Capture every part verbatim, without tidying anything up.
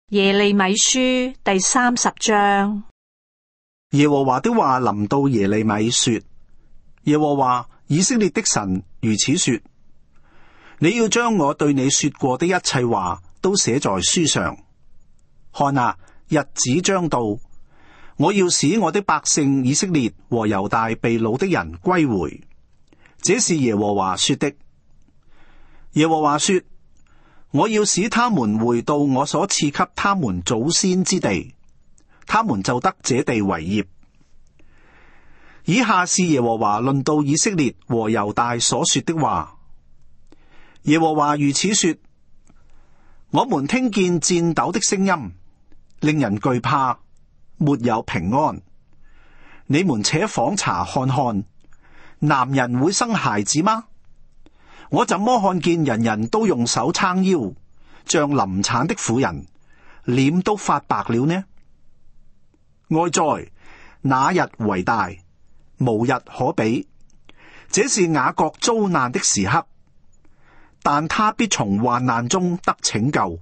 耶利米書第三十章。 耶和華的話臨到耶利米說：耶和華以色列的神如此說：你要將我對你說過的一切話都寫在書上。看啊，日子將到，我要使我的百姓以色列和猶大被擄的人歸回。這是耶和華說的。耶和華說：我要使他們回到我所賜給他們祖先之地，他們就得這地為業。以下是耶和華論到以色列和猶大所說的話。耶和華如此說：我們聽見顫抖的聲音，令人懼怕，沒有平安。你們且訪查看看，男人會生孩子嗎？我怎麼看見人人都用手撐腰，像臨產的婦人，臉都發白了呢？哀哉，那日為大，無日可比。這是雅各遭難的時刻，但他必從患難中得拯救。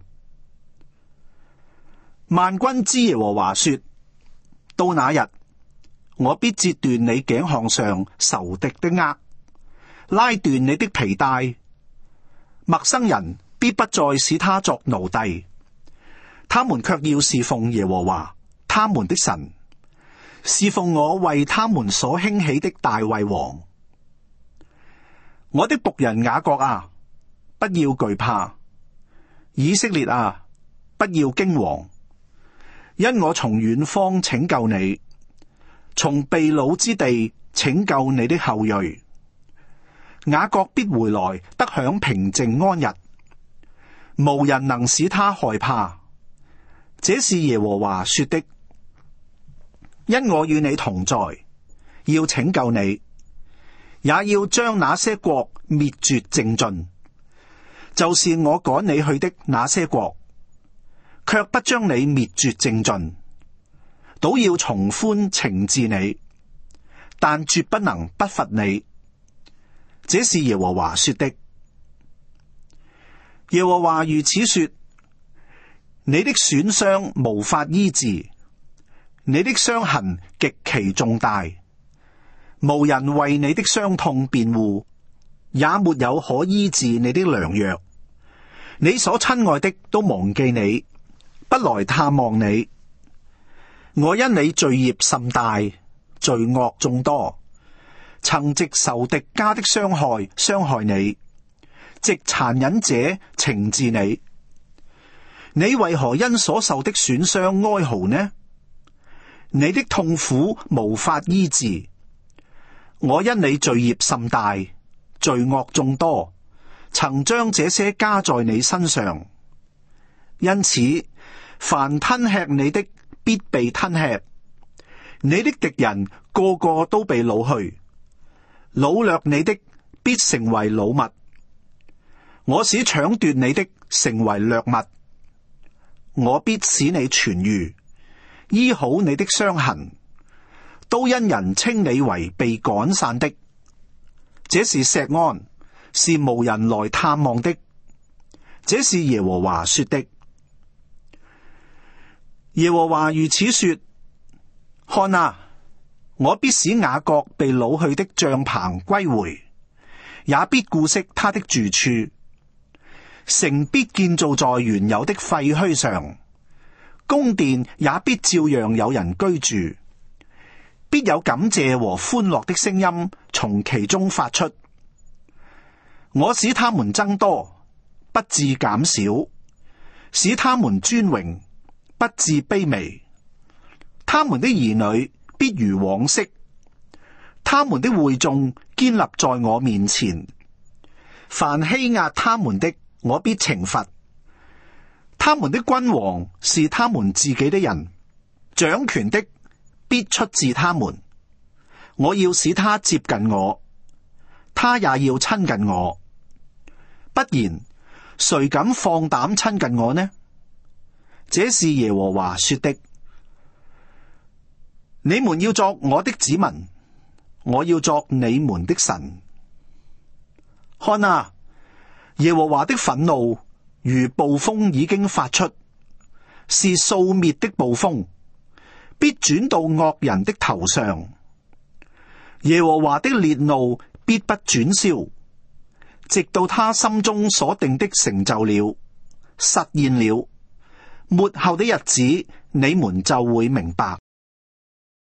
萬軍之耶和華說：到那日，我必折斷你頸項上仇敵的軛，拉斷你的皮帶。陌生人必不再使他作奴隸，他們卻要侍奉耶和華他們的神，侍奉我為他們所興起的大衛王。我的僕人雅各啊，不要懼怕；以色列啊，不要驚惶，因我從遠方拯救你，從被擄之地拯救你的後裔。雅各必回來，得享平靜安逸，無人能使他害怕。這是耶和華說的。因我與你同在，要拯救你，也要將那些國滅絕淨盡，就是我趕你去的那些國，卻不將你滅絕淨盡，倒要從寬懲治你，但絕不能不罰你。這是耶和華說的。耶和華如此說：你的損傷無法醫治，你的傷痕極其重大，無人為你的傷痛辯護，也沒有可醫治你的良藥。你所親愛的都忘記你，不來探望你。我因你罪孽甚大，罪惡眾多，曾藉仇敵家的傷害傷害你，藉殘忍者懲治你。你為何因所受的損傷哀嚎呢？你的痛苦無法醫治。我因你罪孽甚大，罪惡眾多，曾將這些加在你身上。因此，凡吞吃你的必被吞吃，你的敵人個個都被擄去。擄掠你的必成為擄物，我使搶奪你的成為掠物。我必使你痊癒，醫好你的傷痕，都因人稱你為被趕散的。這是錫安，是無人來探望的。這是耶和華說的。耶和華如此說：看啊，我必使雅各被擄去的帳篷歸回，也必顧惜他的住處。城必建造在原有的廢墟上，宮殿也必照樣有人居住，必有感謝和歡樂的聲音從其中發出。我使他們增多，不致減少；使他們尊榮，不致卑微。他們的兒女必如往昔，他們的會眾堅立在我面前。凡欺壓他們的，我必懲罰。他們的君王是他們自己的人，掌權的必出自他們。我要使他接近我，他也要親近我。不然，誰敢放膽親近我呢？這是耶和華說的。你們要作我的子民，我要作你們的神。看啊，耶和華的憤怒如暴風已經發出， 是掃滅的暴風，必轉到惡人的頭上。耶和華的烈怒必不轉消，直到他心中所定的成就了，實現了。末後的日子，你們就會明白。